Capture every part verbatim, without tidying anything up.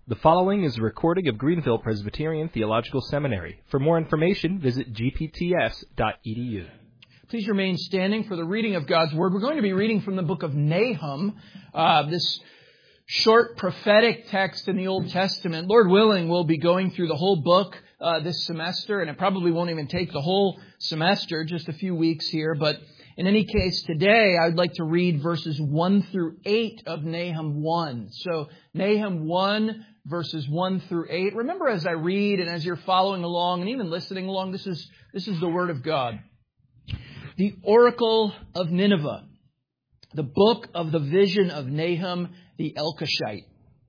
The following is a recording of Greenville Presbyterian Theological Seminary. For more information, visit g p t s dot e d u. Please remain standing for the reading of God's Word. We're going to be reading from the book of Nahum, uh, this short prophetic text in the Old Testament. Lord willing, we'll be going through the whole book uh, this semester, and it probably won't even take the whole semester, just a few weeks here. But in any case, today I'd like to read verses one through eight of Nahum one. So Nahum one, verses one through eight. Remember, as I read and as you're following along and even listening along, this is this is the Word of God. The Oracle of Nineveh, the book of the vision of Nahum the Elkoshite.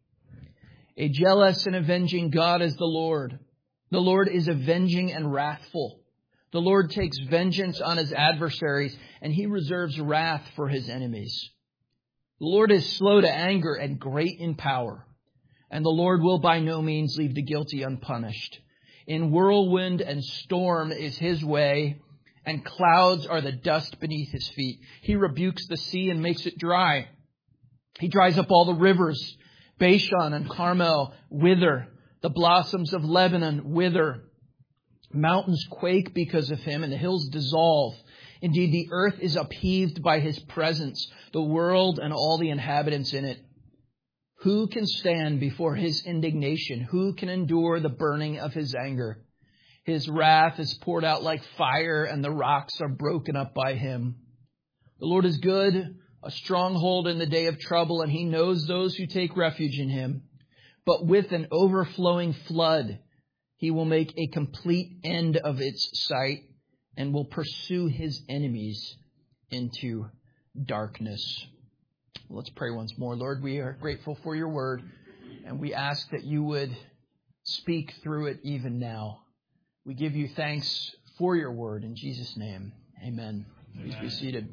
A jealous and avenging God is the Lord. The Lord is avenging and wrathful. The Lord takes vengeance on his adversaries, and he reserves wrath for his enemies. The Lord is slow to anger and great in power, and the Lord will by no means leave the guilty unpunished. In whirlwind and storm is his way, and clouds are the dust beneath his feet. He rebukes the sea and makes it dry. He dries up all the rivers. Bashan and Carmel wither. The blossoms of Lebanon wither. Mountains quake because of him, and the hills dissolve. Indeed, the earth is upheaved by his presence, the world and all the inhabitants in it. Who can stand before his indignation? Who can endure the burning of his anger? His wrath is poured out like fire, and the rocks are broken up by him. The Lord is good, a stronghold in the day of trouble, and he knows those who take refuge in him. But with an overflowing flood, he will make a complete end of its sight and will pursue his enemies into darkness. Let's pray once more. Lord, we are grateful for your word, and we ask that you would speak through it even now. We give you thanks for your word in Jesus' name. Amen. Please be seated.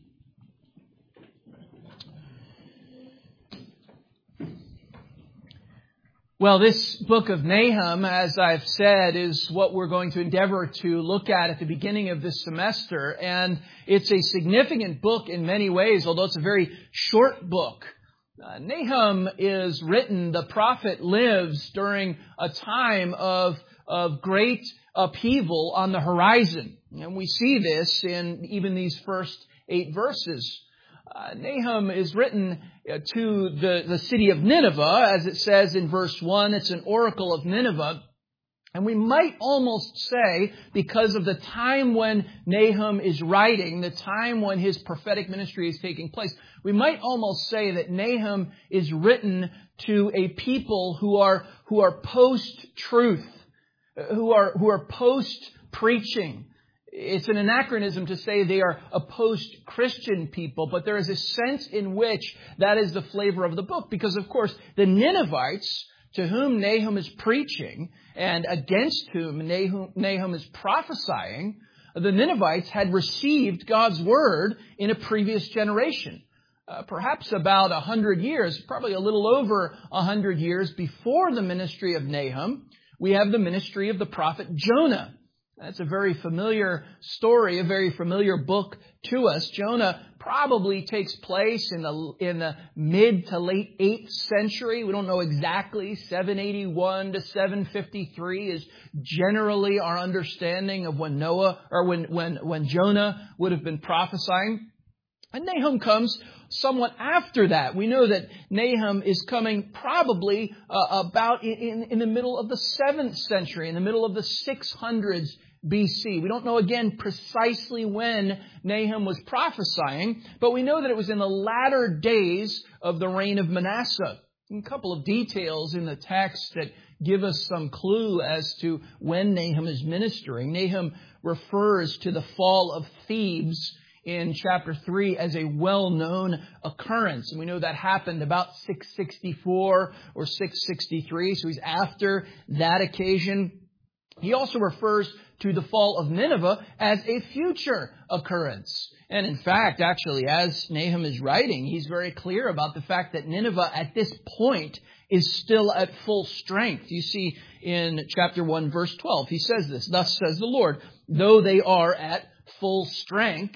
Well, this book of Nahum, as I've said, is what we're going to endeavor to look at at the beginning of this semester. And it's a significant book in many ways, although it's a very short book. Uh, Nahum is written, the prophet lives during a time of, of great upheaval on the horizon. And we see this in even these first eight verses. Uh, Nahum is written uh, to the, the city of Nineveh, as it says in verse one. It's an oracle of Nineveh. And we might almost say, because of the time when Nahum is writing, the time when his prophetic ministry is taking place, we might almost say that Nahum is written to a people who are who are post-truth, who are who are post-preaching. It's an anachronism to say they are a post-Christian people, but there is a sense in which that is the flavor of the book. Because, of course, the Ninevites, to whom Nahum is preaching and against whom Nahum, Nahum is prophesying, the Ninevites had received God's word in a previous generation. Uh, perhaps about a hundred years, probably a little over a hundred years before the ministry of Nahum, we have the ministry of the prophet Jonah. That's a very familiar story, a very familiar book to us. Jonah probably takes place in the in the mid to late eighth century. We don't know exactly. seven eighty-one to seven fifty-three is generally our understanding of when Noah or when when when Jonah would have been prophesying. And Nahum comes somewhat after that. We know that Nahum is coming probably uh, about in, in the middle of the seventh century, in the middle of the six hundreds B C. We don't know again precisely when Nahum was prophesying, but we know that it was in the latter days of the reign of Manasseh. A couple of details in the text that give us some clue as to when Nahum is ministering. Nahum refers to the fall of Thebes in chapter three as a well-known occurrence. And we know that happened about six sixty-four or six sixty-three. So he's after that occasion. He also refers to the fall of Nineveh as a future occurrence. And in fact, actually, as Nahum is writing, he's very clear about the fact that Nineveh at this point is still at full strength. You see in chapter one, verse twelve, he says this, "Thus says the Lord, though they are at full strength,"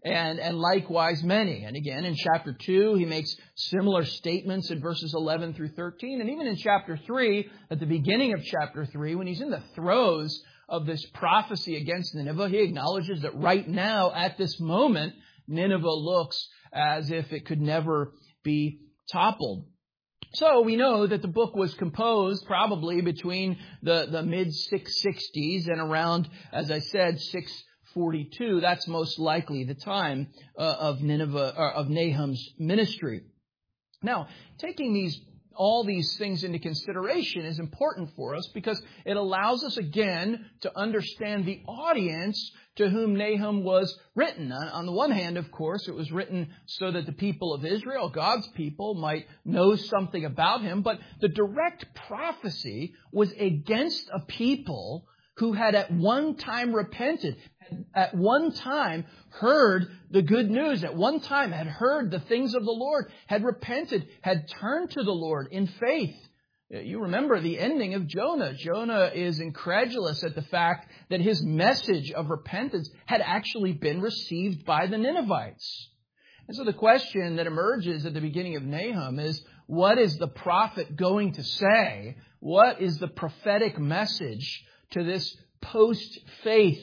and, and likewise many. And again, in chapter two, he makes similar statements in verses eleven through thirteen. And even in chapter three, at the beginning of chapter three, when he's in the throes of this prophecy against Nineveh, he acknowledges that right now, at this moment, Nineveh looks as if it could never be toppled. So we know that the book was composed probably between the, the mid six sixties and around, as I said, six forty-two. That's most likely the time uh, of Nineveh, or of Nahum's ministry. Now, taking these all these things into consideration is important for us because it allows us again to understand the audience to whom Nahum was written. On the one hand, of course, it was written so that the people of Israel, God's people, might know something about him, but the direct prophecy was against a people who had at one time repented, at one time heard the good news, at one time had heard the things of the Lord, had repented, had turned to the Lord in faith. You remember the ending of Jonah. Jonah is incredulous at the fact that his message of repentance had actually been received by the Ninevites. And so the question that emerges at the beginning of Nahum is, what is the prophet going to say? What is the prophetic message to this post-faith,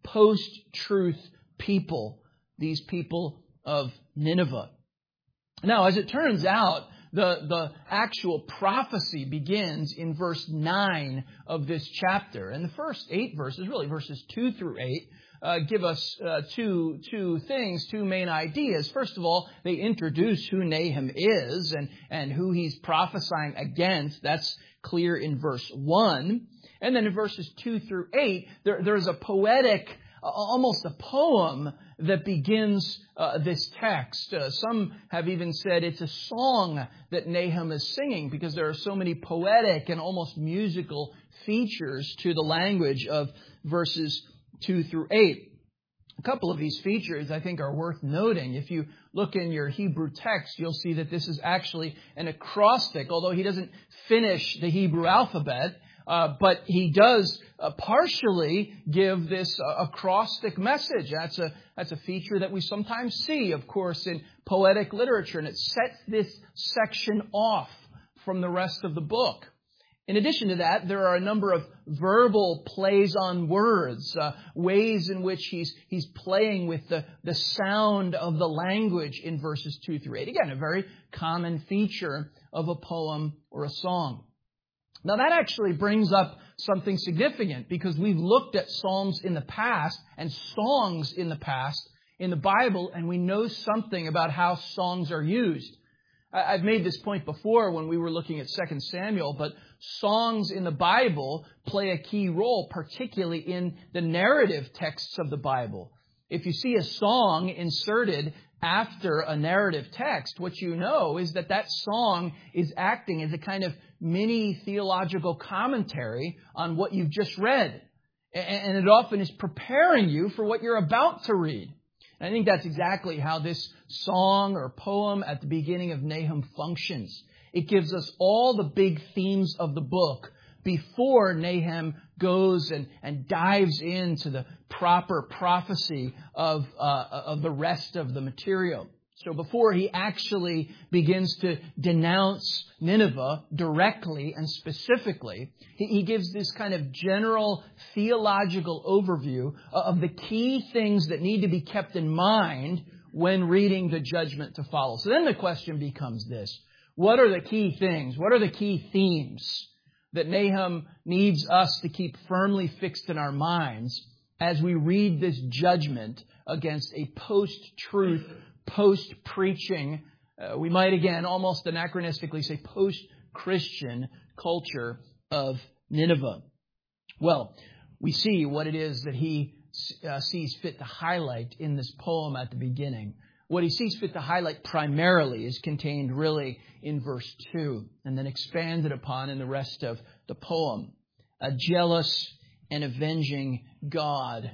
post-truth people, these people of Nineveh? Now, as it turns out, the, the actual prophecy begins in verse nine of this chapter. And the first eight verses, really verses two through eight, uh, give us uh, two, two things, two main ideas. First of all, they introduce who Nahum is and, and who he's prophesying against. That's clear in verse one. And then in verses two through eight, there, there's a poetic, uh, almost a poem that begins uh, this text. Uh, some have even said it's a song that Nahum is singing because there are so many poetic and almost musical features to the language of verses two through eight. A couple of these features, I think, are worth noting. If you look in your Hebrew text, you'll see that this is actually an acrostic, although he doesn't finish the Hebrew alphabet. Uh, but he does uh, partially give this uh, acrostic message. That's a that's a feature that we sometimes see, of course, in poetic literature, and it sets this section off from the rest of the book. In addition to that, there are a number of verbal plays on words, uh, ways in which he's he's playing with the, the sound of the language in verses two through eight. Again, a very common feature of a poem or a song. Now that actually brings up something significant because we've looked at psalms in the past and songs in the past in the Bible, and we know something about how songs are used. I've made this point before when we were looking at Second Samuel, but songs in the Bible play a key role, particularly in the narrative texts of the Bible. If you see a song inserted after a narrative text, what you know is that that song is acting as a kind of mini theological commentary on what you've just read. And it often is preparing you for what you're about to read. And I think that's exactly how this song or poem at the beginning of Nahum functions. It gives us all the big themes of the book before Nahum goes and, and dives into the proper prophecy of, uh, of the rest of the material. So before he actually begins to denounce Nineveh directly and specifically, he, he gives this kind of general theological overview of the key things that need to be kept in mind when reading the judgment to follow. So then the question becomes this: what are the key things? What are the key themes that Nahum needs us to keep firmly fixed in our minds as we read this judgment against a post-truth, post-preaching, uh, we might again almost anachronistically say post-Christian culture of Nineveh? Well, we see what it is that he uh, sees fit to highlight in this poem at the beginning. What he sees fit to highlight primarily is contained really in verse two and then expanded upon in the rest of the poem. A jealous and avenging God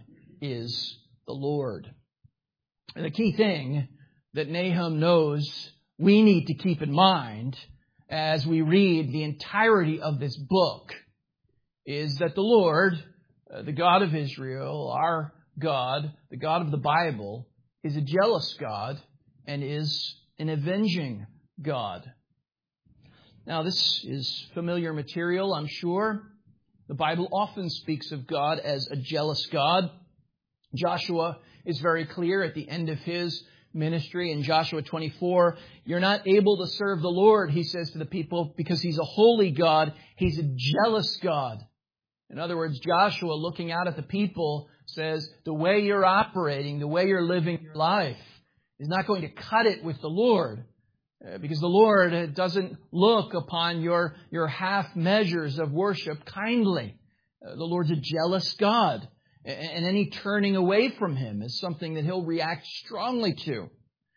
is the Lord. And the key thing that Nahum knows we need to keep in mind as we read the entirety of this book is that the Lord, the God of Israel, our God, the God of the Bible, is a jealous God and is an avenging God. Now, this is familiar material, I'm sure. The Bible often speaks of God as a jealous God. Joshua is very clear at the end of his ministry in Joshua twenty-four. You're not able to serve the Lord, he says to the people, because He's a holy God. He's a jealous God. In other words, Joshua, looking out at the people, says the way you're operating, the way you're living your life is not going to cut it with the Lord. Because the Lord doesn't look upon your, your half measures of worship kindly. The Lord's a jealous God. And any turning away from Him is something that He'll react strongly to.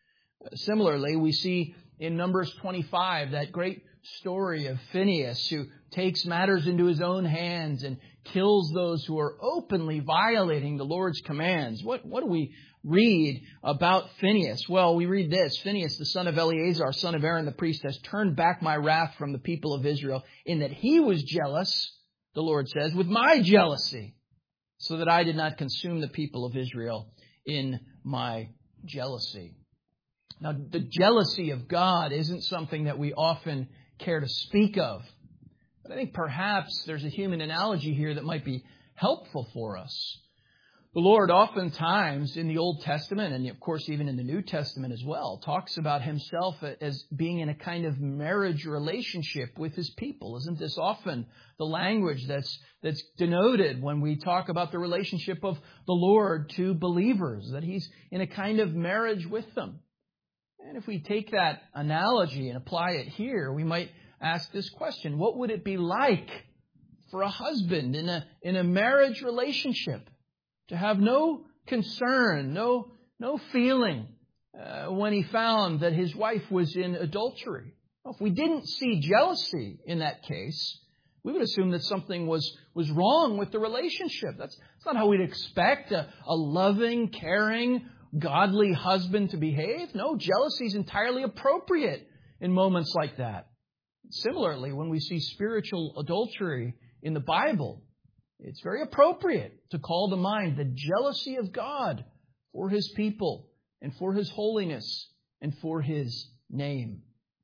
Similarly, we see in Numbers twenty-five that great story of Phinehas, who takes matters into his own hands and kills those who are openly violating the Lord's commands. What, what do we read about Phinehas? Well, we read this. Phinehas, the son of Eleazar, son of Aaron the priest, has turned back my wrath from the people of Israel, in that he was jealous, the Lord says, with my jealousy, so that I did not consume the people of Israel in my jealousy. Now, the jealousy of God isn't something that we often care to speak of. But I think perhaps there's a human analogy here that might be helpful for us. The Lord oftentimes in the Old Testament, and of course even in the New Testament as well, talks about Himself as being in a kind of marriage relationship with His people. Isn't this often the language that's that's denoted when we talk about the relationship of the Lord to believers, that He's in a kind of marriage with them? And if we take that analogy and apply it here, we might ask this question: what would it be like for a husband in a in a marriage relationship to have no concern, no no feeling uh, when he found that his wife was in adultery? Well, if we didn't see jealousy in that case, we would assume that something was, was wrong with the relationship. That's, that's not how we'd expect a, a loving, caring, godly husband to behave. No, jealousy is entirely appropriate in moments like that. Similarly, when we see spiritual adultery in the Bible, it's very appropriate to call to mind the jealousy of God for His people and for His holiness and for His name.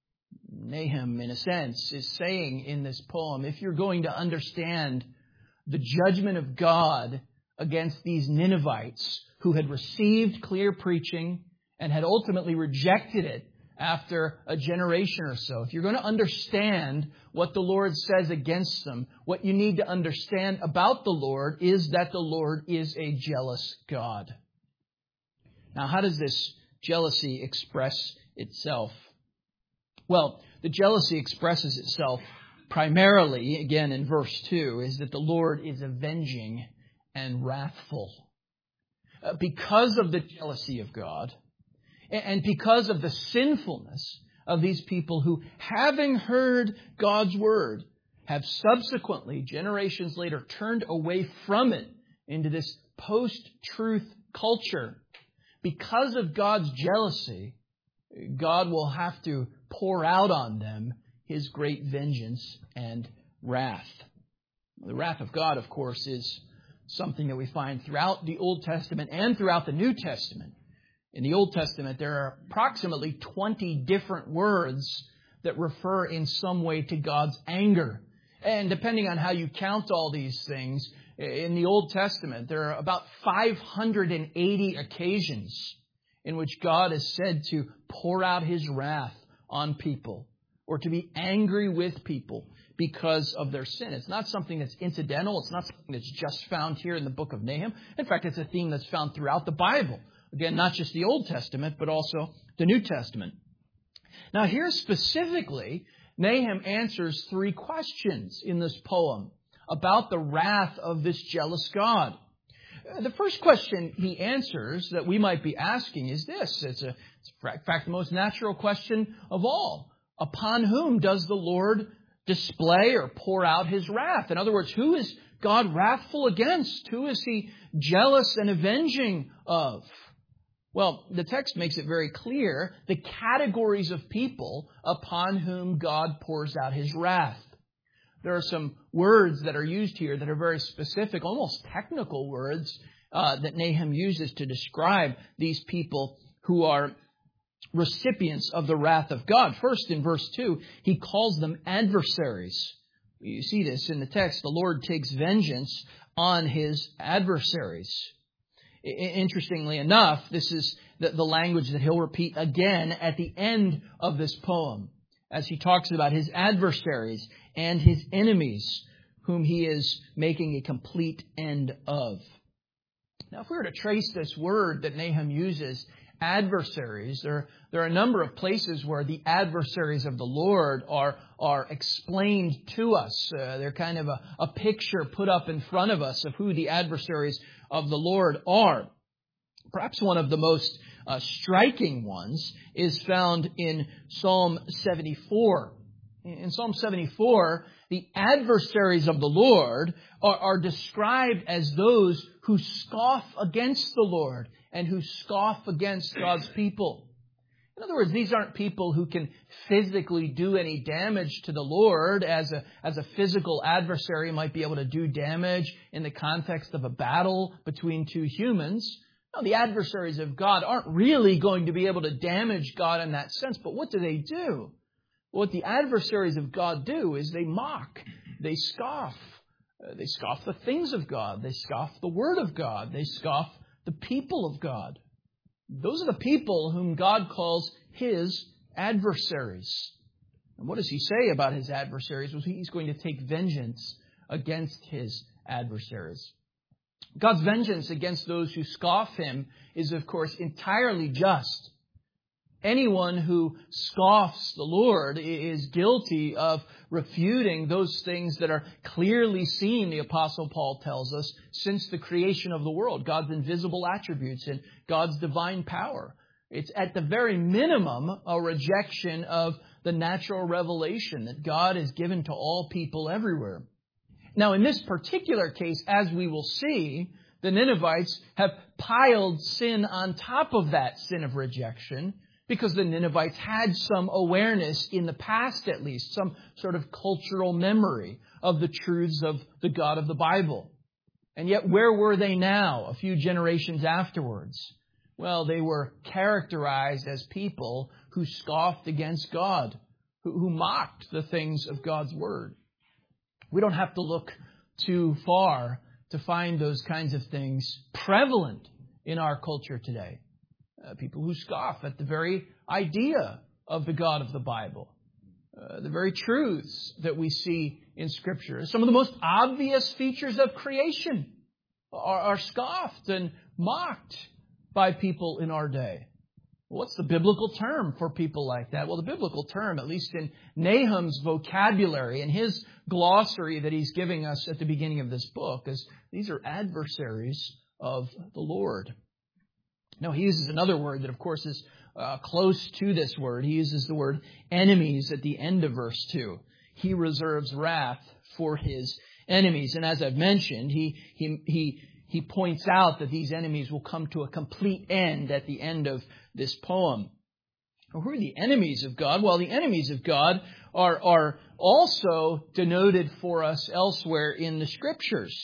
Nahum, in a sense, is saying in this poem, if you're going to understand the judgment of God against these Ninevites who had received clear preaching and had ultimately rejected it after a generation or so, if you're going to understand what the Lord says against them, what you need to understand about the Lord is that the Lord is a jealous God. Now, how does this jealousy express itself? Well, the jealousy expresses itself primarily, again in verse two, is that the Lord is avenging and wrathful. Uh, because of the jealousy of God, and because of the sinfulness of these people who, having heard God's word, have subsequently, generations later, turned away from it into this post-truth culture. Because of God's jealousy, God will have to pour out on them His great vengeance and wrath. The wrath of God, of course, is something that we find throughout the Old Testament and throughout the New Testament. In the Old Testament, there are approximately twenty different words that refer in some way to God's anger. And depending on how you count all these things, in the Old Testament, there are about five hundred eighty occasions in which God is said to pour out His wrath on people or to be angry with people because of their sin. It's not something that's incidental. It's not something that's just found here in the book of Nahum. In fact, it's a theme that's found throughout the Bible. Again, not just the Old Testament, but also the New Testament. Now, here specifically, Nahum answers three questions in this poem about the wrath of this jealous God. The first question he answers that we might be asking is this. It's, a, it's in fact the most natural question of all. Upon whom does the Lord display or pour out His wrath? In other words, who is God wrathful against? Who is He jealous and avenging of? Well, the text makes it very clear the categories of people upon whom God pours out His wrath. There are some words that are used here that are very specific, almost technical words, uh, that Nahum uses to describe these people who are recipients of the wrath of God. First, in verse two, he calls them adversaries. You see this in the text. The Lord takes vengeance on his adversaries. Interestingly enough, this is the, the language that he'll repeat again at the end of this poem, as he talks about his adversaries and his enemies, whom he is making a complete end of. Now, if we were to trace this word that Nahum uses, adversaries, there, there are a number of places where the adversaries of the Lord are, are explained to us. Uh, they're kind of a, a picture put up in front of us of who the adversaries of the Lord are. Perhaps one of the most uh, striking ones is found in Psalm seventy-four. In Psalm seventy-four, the adversaries of the Lord are, are described as those who scoff against the Lord and who scoff against God's people. In other words, these aren't people who can physically do any damage to the Lord as a, as a physical adversary might be able to do damage in the context of a battle between two humans. No, the adversaries of God aren't really going to be able to damage God in that sense. But what do they do? What the adversaries of God do is they mock, they scoff. Uh, they scoff the things of God. They scoff the Word of God. They scoff the people of God. Those are the people whom God calls His adversaries. And what does He say about His adversaries? Well, He's going to take vengeance against His adversaries. God's vengeance against those who scoff Him is, of course, entirely just. Anyone who scoffs the Lord is guilty of refuting those things that are clearly seen, the Apostle Paul tells us, since the creation of the world, God's invisible attributes and God's divine power. It's at the very minimum a rejection of the natural revelation that God has given to all people everywhere. Now, in this particular case, as we will see, the Ninevites have piled sin on top of that sin of rejection, because the Ninevites had some awareness in the past, at least, some sort of cultural memory of the truths of the God of the Bible. And yet, where were they now, a few generations afterwards? Well, they were characterized as people who scoffed against God, who, who mocked the things of God's Word. We don't have to look too far to find those kinds of things prevalent in our culture today. Uh, people who scoff at the very idea of the God of the Bible. Uh, the very truths that we see in Scripture. Some of the most obvious features of creation are, are scoffed and mocked by people in our day. What's the biblical term for people like that? Well, the biblical term, at least in Nahum's vocabulary, in his glossary that he's giving us at the beginning of this book, is these are adversaries of the Lord. Now, he uses another word that, of course, is uh, close to this word. He uses the word enemies at the end of verse two. He reserves wrath for his enemies. And as I've mentioned, he he he he points out that these enemies will come to a complete end at the end of this poem. Who are the enemies of God? Well, the enemies of God are, are also denoted for us elsewhere in the Scriptures.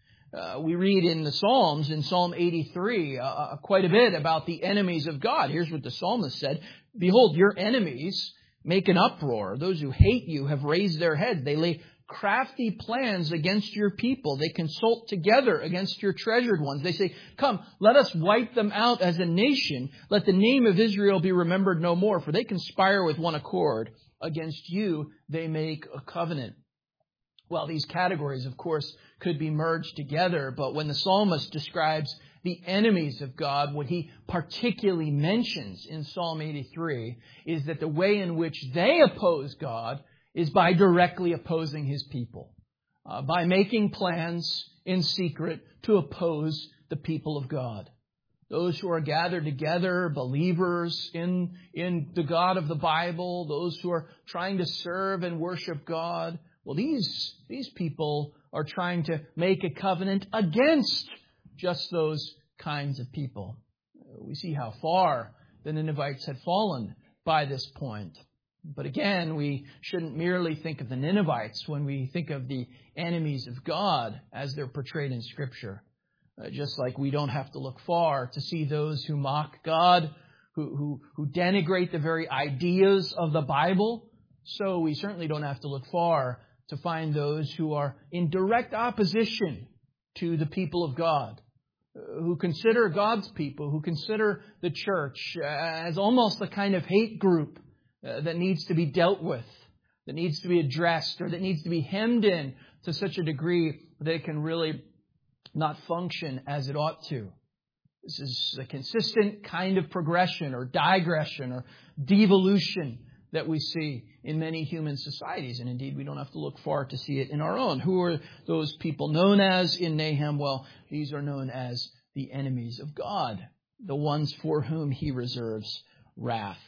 Uh, we read in the Psalms, in Psalm eighty-three, uh, quite a bit about the enemies of God. Here's what the psalmist said. Behold, your enemies make an uproar. Those who hate you have raised their head. They lay crafty plans against your people. They consult together against your treasured ones. They say, come, let us wipe them out as a nation. Let the name of Israel be remembered no more. For they conspire with one accord. Against you they make a covenant. Well, these categories, of course, could be merged together, but when the psalmist describes the enemies of God, what he particularly mentions in Psalm eighty-three is that the way in which they oppose God is by directly opposing His people, uh, by making plans in secret to oppose the people of God. Those who are gathered together, believers in, in the God of the Bible, those who are trying to serve and worship God, well, these, these people are trying to make a covenant against just those kinds of people. We see how far the Ninevites had fallen by this point. But again, we shouldn't merely think of the Ninevites when we think of the enemies of God as they're portrayed in Scripture. Uh, just like we don't have to look far to see those who mock God, who, who, who denigrate the very ideas of the Bible, so we certainly don't have to look far to find those who are in direct opposition to the people of God, who consider God's people, who consider the church as almost a kind of hate group uh, that needs to be dealt with, that needs to be addressed, or that needs to be hemmed in to such a degree that it can really not function as it ought to. This is a consistent kind of progression or digression or devolution that we see in many human societies. And indeed, we don't have to look far to see it in our own. Who are those people known as in Nahum? Well, these are known as the enemies of God, the ones for whom He reserves wrath.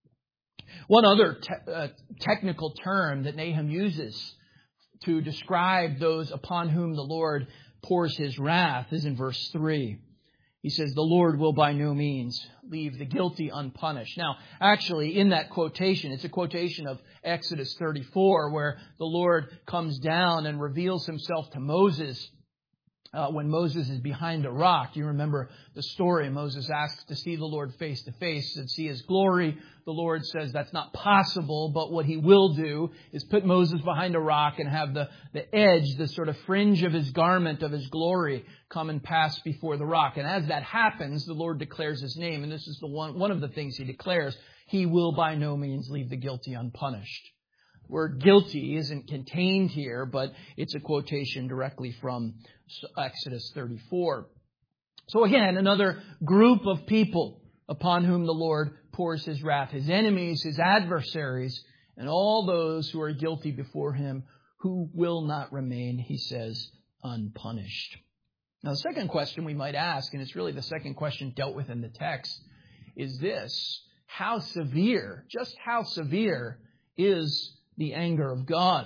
One other te- uh, technical term that Nahum uses to describe those upon whom the Lord pours His wrath is in verse three. He says, the Lord will by no means leave the guilty unpunished. Now, actually, in that quotation, it's a quotation of Exodus thirty-four, where the Lord comes down and reveals Himself to Moses uh, when Moses is behind a rock. You remember the story. Moses asks to see the Lord face to face and see His glory. The Lord says that's not possible, but what He will do is put Moses behind a rock and have the, the edge, the sort of fringe of His garment, of His glory, come and pass before the rock. And as that happens, the Lord declares His name. And this is the one, one of the things He declares. He will by no means leave the guilty unpunished. The word guilty isn't contained here, but it's a quotation directly from Exodus thirty-four. So again, another group of people upon whom the Lord pours His wrath, His enemies, His adversaries, and all those who are guilty before Him, who will not remain, He says, unpunished. Now, the second question we might ask, and it's really the second question dealt with in the text, is this: how severe, just how severe is the anger of God?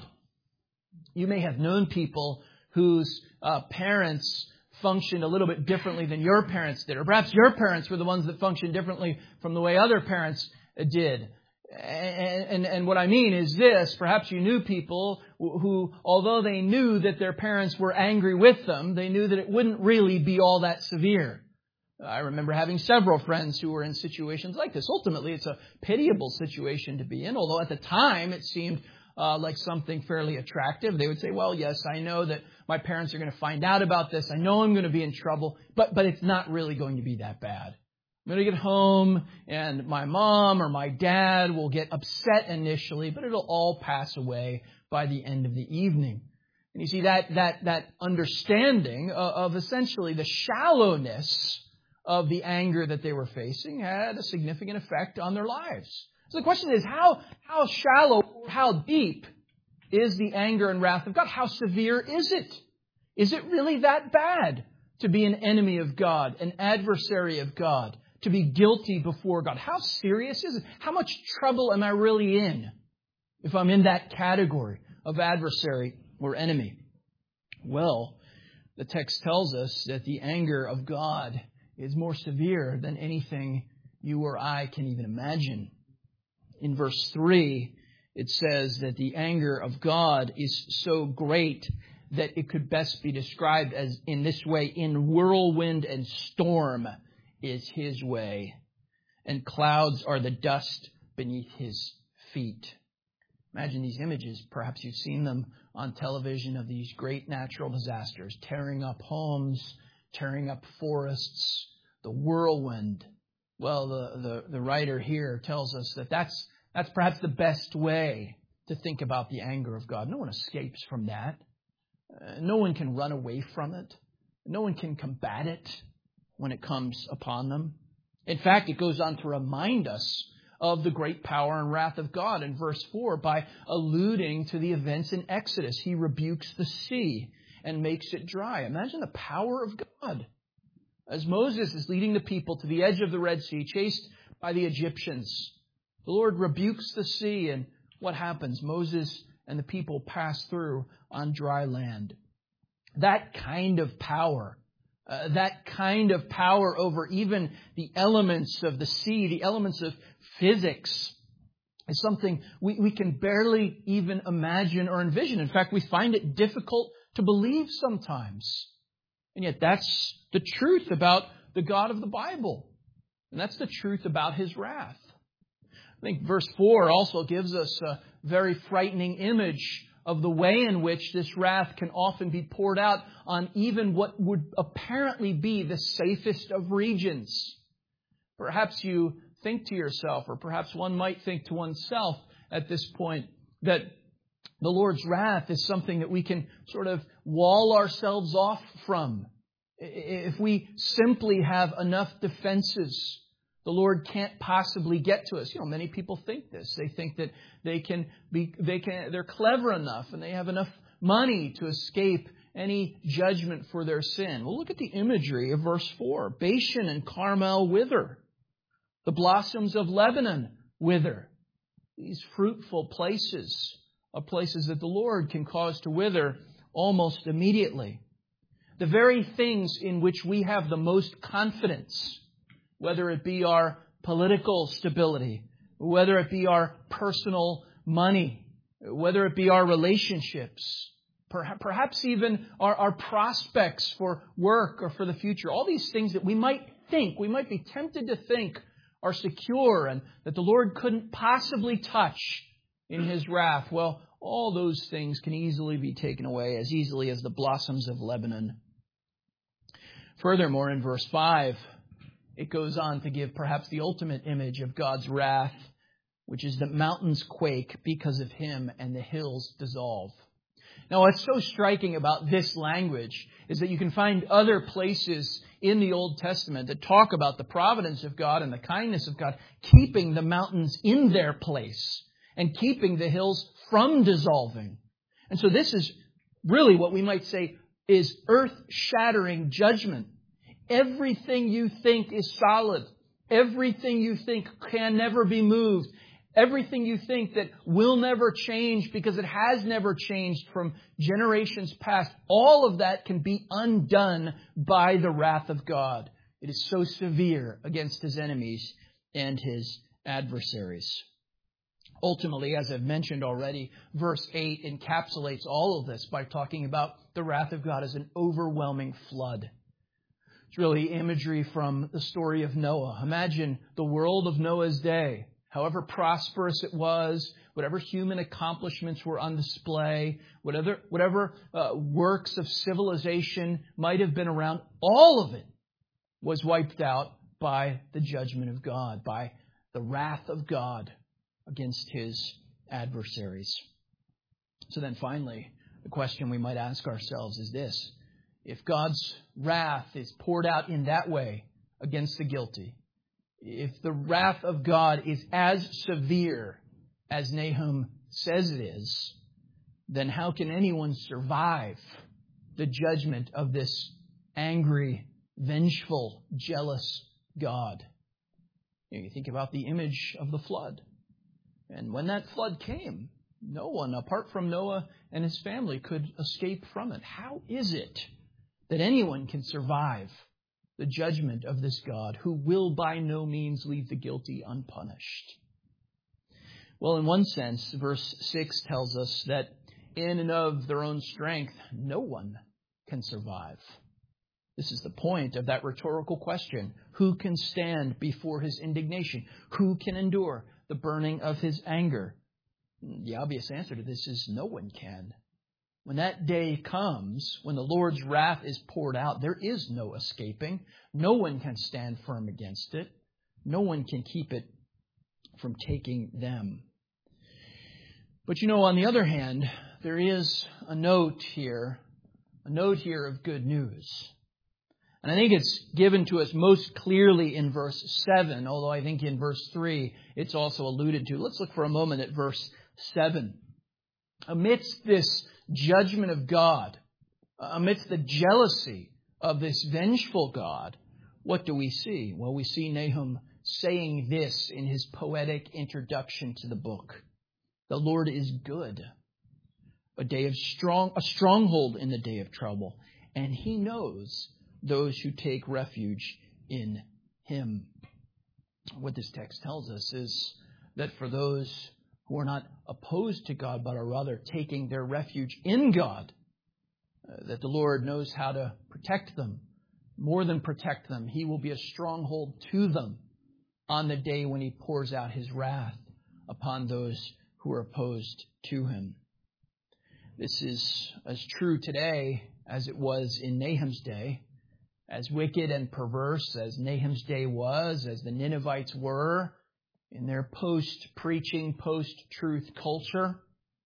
You may have known people whose uh, parents functioned a little bit differently than your parents did. Or perhaps your parents were the ones that functioned differently from the way other parents did. And, and, and what I mean is this: perhaps you knew people who, although they knew that their parents were angry with them, they knew that it wouldn't really be all that severe. I remember having several friends who were in situations like this. Ultimately, it's a pitiable situation to be in, although at the time it seemed uh, like something fairly attractive. They would say, well, yes, I know that my parents are going to find out about this. I know I'm going to be in trouble, but, but it's not really going to be that bad. I'm going to get home and my mom or my dad will get upset initially, but it'll all pass away by the end of the evening. And you see, that, that, that understanding of, of essentially the shallowness of the anger that they were facing had a significant effect on their lives. So the question is, how, how shallow, how deep is the anger and wrath of God? How severe is it? Is it really that bad to be an enemy of God, an adversary of God, to be guilty before God? How serious is it? How much trouble am I really in if I'm in that category of adversary or enemy? Well, the text tells us that the anger of God is more severe than anything you or I can even imagine. In verse three, it says that the anger of God is so great that it could best be described as in this way: in whirlwind and storm is His way, and clouds are the dust beneath His feet. Imagine these images. Perhaps you've seen them on television of these great natural disasters, tearing up homes, tearing up forests, the whirlwind. Well, the, the, the writer here tells us that that's, that's perhaps the best way to think about the anger of God. No one escapes from that. Uh, no one can run away from it. No one can combat it when it comes upon them. In fact, it goes on to remind us of the great power and wrath of God in verse four by alluding to the events in Exodus. He rebukes the sea and makes it dry. Imagine the power of God. As Moses is leading the people to the edge of the Red Sea, chased by the Egyptians, the Lord rebukes the sea, and what happens? Moses and the people pass through on dry land. That kind of power, uh, that kind of power over even the elements of the sea, the elements of physics, is something we, we can barely even imagine or envision. In fact, we find it difficult to believe sometimes. And yet that's the truth about the God of the Bible. And that's the truth about His wrath. I think verse four also gives us a very frightening image of the way in which this wrath can often be poured out on even what would apparently be the safest of regions. Perhaps you think to yourself, or perhaps one might think to oneself at this point, that the Lord's wrath is something that we can sort of wall ourselves off from. If we simply have enough defenses, the Lord can't possibly get to us. You know, many people think this. They think that they can be, they can, they're clever enough and they have enough money to escape any judgment for their sin. Well, look at the imagery of verse four. Bashan and Carmel wither. The blossoms of Lebanon wither. These fruitful places are places that the Lord can cause to wither almost immediately. The very things in which we have the most confidence, whether it be our political stability, whether it be our personal money, whether it be our relationships, perhaps even our, our prospects for work or for the future, all these things that we might think, we might be tempted to think are secure and that the Lord couldn't possibly touch in His wrath. Well, all those things can easily be taken away, as easily as the blossoms of Lebanon. Furthermore, in verse five, it goes on to give perhaps the ultimate image of God's wrath, which is that mountains quake because of Him and the hills dissolve. Now, what's so striking about this language is that you can find other places in the Old Testament that talk about the providence of God and the kindness of God, keeping the mountains in their place and keeping the hills from dissolving. And so this is really what we might say is earth-shattering judgment. Everything you think is solid, everything you think can never be moved, everything you think that will never change because it has never changed from generations past, all of that can be undone by the wrath of God. It is so severe against His enemies and His adversaries. Ultimately, as I've mentioned already, verse eight encapsulates all of this by talking about the wrath of God as an overwhelming flood. It's really imagery from the story of Noah. Imagine the world of Noah's day. However prosperous it was, whatever human accomplishments were on display, whatever, whatever uh, works of civilization might have been around, all of it was wiped out by the judgment of God, by the wrath of God against His adversaries. So then finally, the question we might ask ourselves is this. If God's wrath is poured out in that way against the guilty, if the wrath of God is as severe as Nahum says it is, then how can anyone survive the judgment of this angry, vengeful, jealous God? You know, you think about the image of the flood. And when that flood came, no one, apart from Noah and his family, could escape from it. How is it that anyone can survive the judgment of this God who will by no means leave the guilty unpunished? Well, in one sense, verse six tells us that in and of their own strength, no one can survive. This is the point of that rhetorical question. Who can stand before His indignation? Who can endure the burning of His anger? The obvious answer to this is no one can. When that day comes, when the Lord's wrath is poured out, there is no escaping. No one can stand firm against it. No one can keep it from taking them. But you know, on the other hand, there is a note here, a note here of good news. And I think it's given to us most clearly in verse seven, although I think in verse three it's also alluded to. Let's look for a moment at verse seven. Amidst this judgment of God, amidst the jealousy of this vengeful God, what do we see? Well, we see Nahum saying this in his poetic introduction to the book. The Lord is good, a day of strong, a stronghold in the day of trouble, and He knows those who take refuge in Him. What this text tells us is that for those who are not opposed to God, but are rather taking their refuge in God, uh, that the Lord knows how to protect them. More than protect them, He will be a stronghold to them on the day when He pours out His wrath upon those who are opposed to Him. This is as true today as it was in Nahum's day. As wicked and perverse as Nahum's day was, as the Ninevites were in their post-preaching, post-truth culture,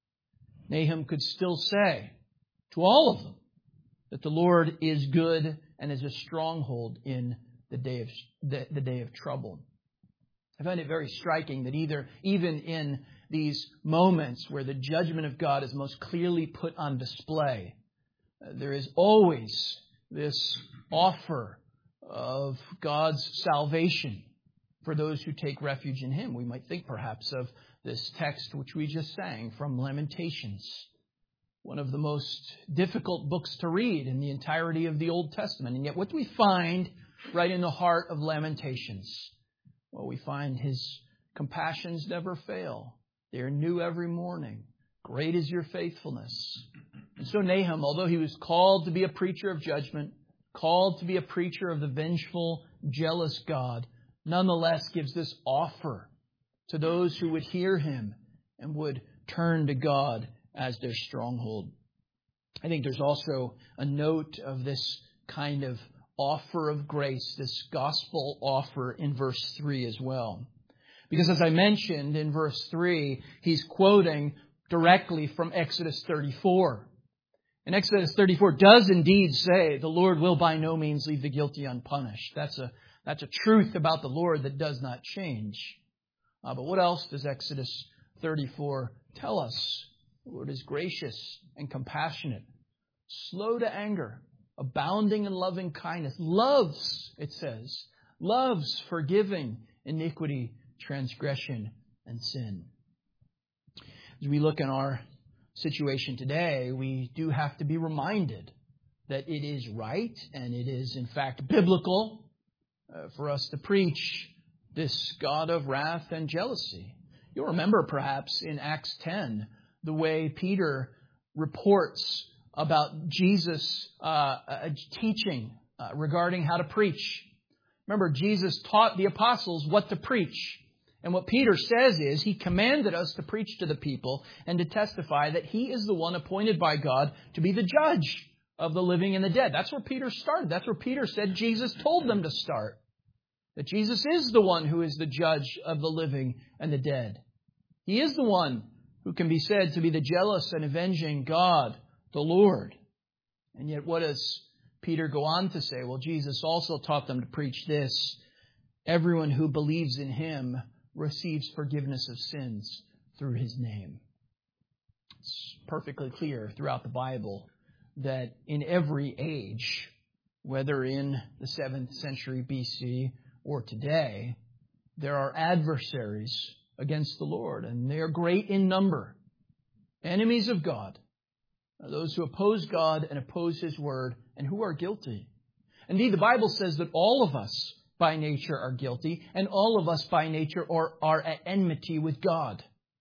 Nahum could still say to all of them that the Lord is good and is a stronghold in the day of the, the day of trouble. I find it very striking that either even in these moments where the judgment of God is most clearly put on display, uh, there is always this offer of God's salvation for those who take refuge in Him. We might think perhaps of this text which we just sang from Lamentations, one of the most difficult books to read in the entirety of the Old Testament. And yet what do we find right in the heart of Lamentations? Well, we find His compassions never fail. They are new every morning. Great is your faithfulness. And so Nahum, although he was called to be a preacher of judgment, called to be a preacher of the vengeful, jealous God, nonetheless gives this offer to those who would hear him and would turn to God as their stronghold. I think there's also a note of this kind of offer of grace, this gospel offer in verse three as well. Because as I mentioned in verse three, he's quoting directly from Exodus thirty-four. And Exodus thirty-four does indeed say the Lord will by no means leave the guilty unpunished. That's a, that's a truth about the Lord that does not change. Uh, but what else does Exodus thirty-four tell us? The Lord is gracious and compassionate, slow to anger, abounding in loving kindness, loves, it says, loves forgiving iniquity, transgression, and sin. As we look in our situation today, we do have to be reminded that it is right and it is in fact biblical uh, for us to preach this God of wrath and jealousy. You'll remember perhaps in Acts ten the way Peter reports about Jesus uh, uh, teaching uh, regarding how to preach. Remember, Jesus taught the apostles what to preach. And what Peter says is he commanded us to preach to the people and to testify that He is the one appointed by God to be the judge of the living and the dead. That's where Peter started. That's where Peter said Jesus told them to start. That Jesus is the one who is the judge of the living and the dead. He is the one who can be said to be the jealous and avenging God, the Lord. And yet what does Peter go on to say? Well, Jesus also taught them to preach this. Everyone who believes in Him receives forgiveness of sins through His name. It's perfectly clear throughout the Bible that in every age, whether in the seventh century B C or today, there are adversaries against the Lord, and they are great in number. Enemies of God, those who oppose God and oppose His word, and who are guilty. Indeed, the Bible says that all of us by nature are guilty, and all of us by nature are, are at enmity with God.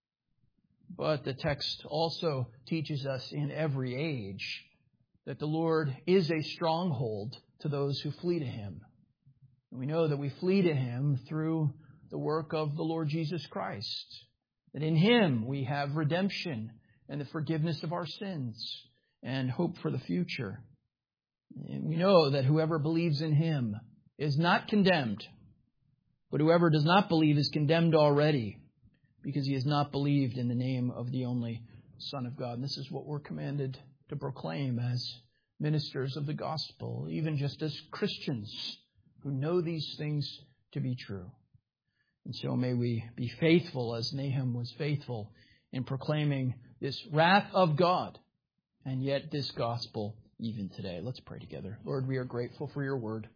But the text also teaches us in every age that the Lord is a stronghold to those who flee to Him. And we know that we flee to Him through the work of the Lord Jesus Christ. That in Him we have redemption and the forgiveness of our sins and hope for the future. And we know that whoever believes in Him is not condemned, but whoever does not believe is condemned already, because he has not believed in the name of the only Son of God. And this is what we're commanded to proclaim as ministers of the gospel, even just as Christians who know these things to be true. And so may we be faithful as Nahum was faithful in proclaiming this wrath of God, and yet this gospel even today. Let's pray together. Lord, we are grateful for Your word.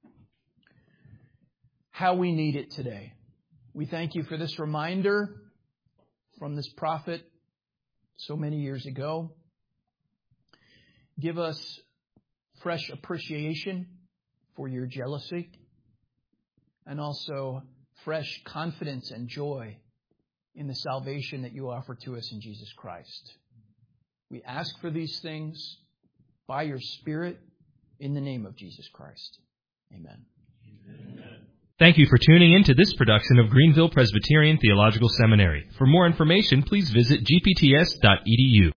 How we need it today. We thank You for this reminder from this prophet so many years ago. Give us fresh appreciation for Your jealousy, and also fresh confidence and joy in the salvation that You offer to us in Jesus Christ. We ask for these things by your Spirit, in the name of Jesus Christ. Amen. Thank you for tuning in to this production of Greenville Presbyterian Theological Seminary. For more information, please visit g p t s dot e d u.